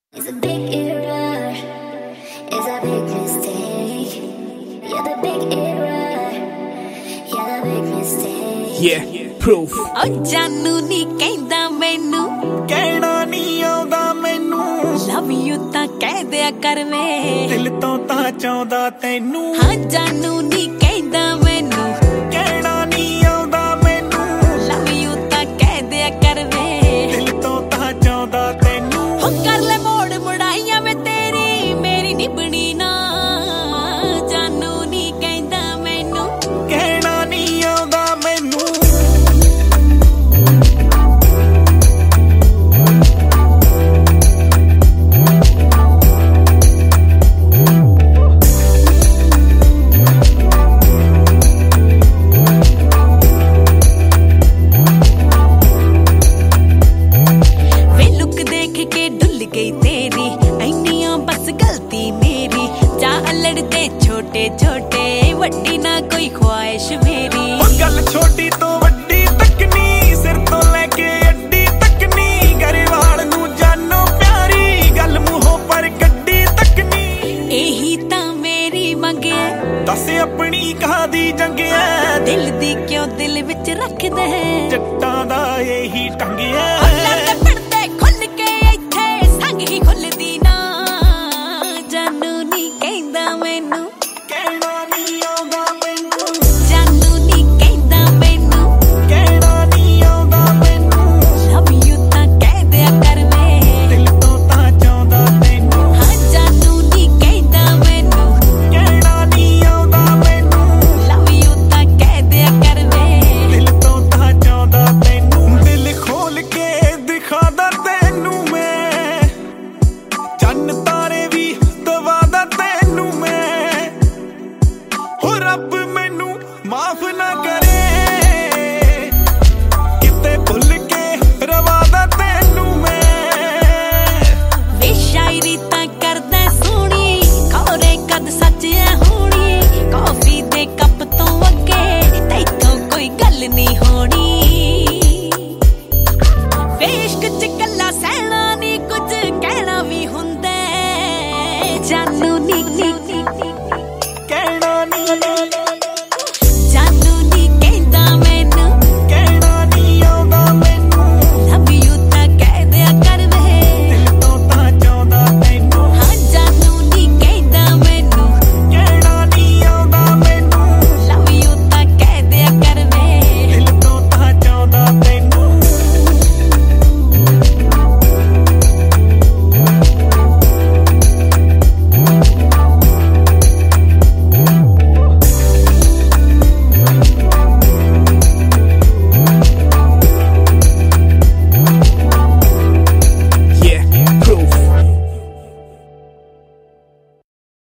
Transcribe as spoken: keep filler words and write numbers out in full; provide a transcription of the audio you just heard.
It's a big error, it's a big mistake. Yeah, the big error, yeah, the big mistake. Yeah, proof. Oh, Janu ni kenda menu, ਕਹਿਣਾ ਨਹੀਂ ਆਉਂਦਾ ਮੈਨੂੰ love you ਤਾਂ ਕਹਿ ਦਿਆ ਕਰ ਵੇ, ਦਿਲ ਤੋਂ ਤਾਂ ਚਾਹੁੰਦਾ ਤੈਨੂੰ ਹਾਂ ਜਾਨੂ ਨੀ ਕਹਿੰਦਾ ਮੈਨੂੰ, ਕਹਿਣਾ ਨਹੀਂ ਆਉਂਦਾ ਮੈਨੂੰ love you ਤਾਂ ਕਹਿ ਦਿਆ ਕਰ ਵੇ, ਦਿਲ ਤੋਂ ਤਾਂ ਚਾਹੁੰਦਾ ਤੈਨੂੰ ਹੋ ਕਰ ਲੈ ਮੋੜ ਮੁੜਾਈਆਂ ਵੇ ਤੇਰੀ ਮੇਰੀ ਨਿਭਣੀ ਨਾ, ਜਾਨੂ ਨੀ ਕਹਿੰਦਾ ਮੈਨੂੰ, ਕਹਿਣਾ ਨਹੀਂ ਆਉਂਦਾ ਮੈਨੂੰ के डुल गई तेरी ऐनियां बस गलती मेरी जा लड़ते छोटे छोटे